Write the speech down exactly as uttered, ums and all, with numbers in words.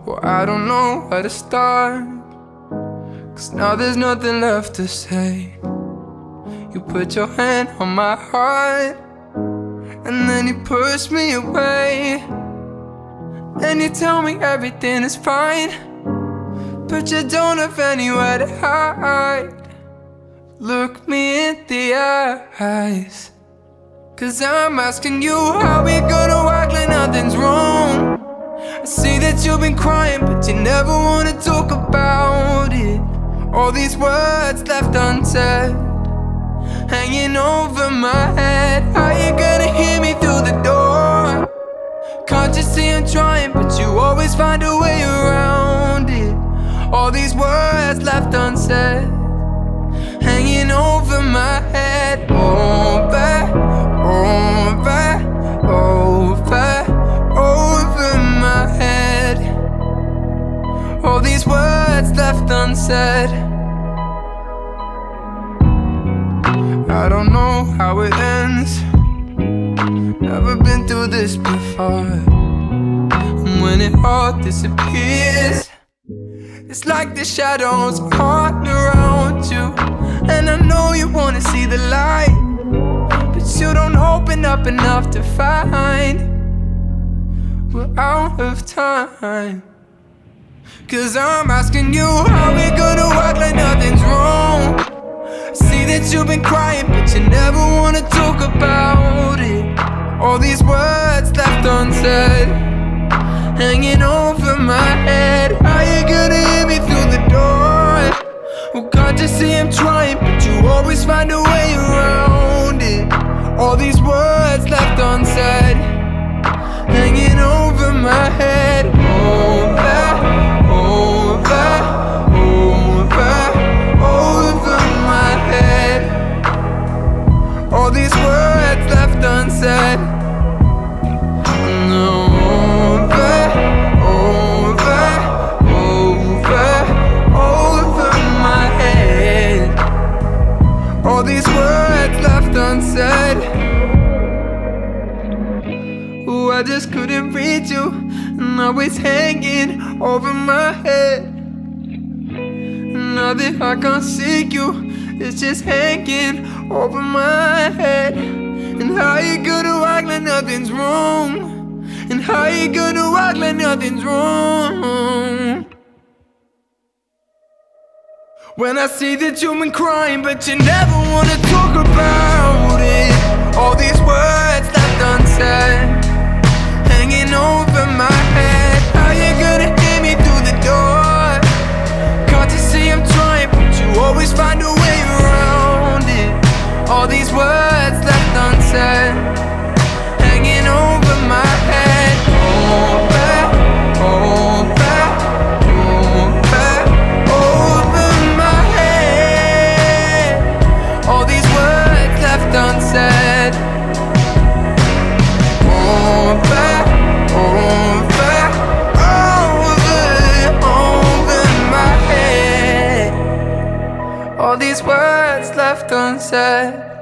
Well, I don't know where to start, 'cause now there's nothing left to say. You put your hand on my heart, and then you push me away. And you tell me everything is fine, but you don't have anywhere to hide. Look me in the eyes, 'cause I'm asking you, how we gonna act like nothing's wrong? I see that you've been crying, but you never wanna talk about it. All these words left unsaid, hanging over my head. How you gonna hear me through the door? Can't you see I'm trying, but you always find a way around it. All these words left unsaid, hanging over my head. Over, over, over, over my head. All these words left unsaid. I don't know how it ends, never been through this before. And when it all disappears, it's like the shadows haunt around you. And I know you wanna see the light, but you don't open up enough to find we're out of time. 'Cause I'm asking you, how we gonna act like nothing's wrong? See that you've been crying, but you never wanna talk about it. All these words left unsaid, hanging over my head. How you gonna hear me through the door? Well, can't you see I'm trying, but you always find a way around it. All these words left unsaid, hanging over my head. Over, over, over, over my head. All these words left unsaid. No. Over, over, over, over my head. All these words left unsaid. Ooh, I just couldn't reach you, and now it's hanging over my head. Now that I can't see you, it's just hanging over my head. And how you gonna act like nothing's wrong? And how you gonna act like nothing's wrong? When I see that you've been crying, but you never wanna talk about it. All these words left unsaid, hanging over my head. How you gonna hear me through the door? Can't you see I'm trying, but you always find a way around it. All these words left unsaid, hanging over my head. Over, over, over, over my head. All these words left unsaid. Over, over, over, over my head. All these words left unsaid.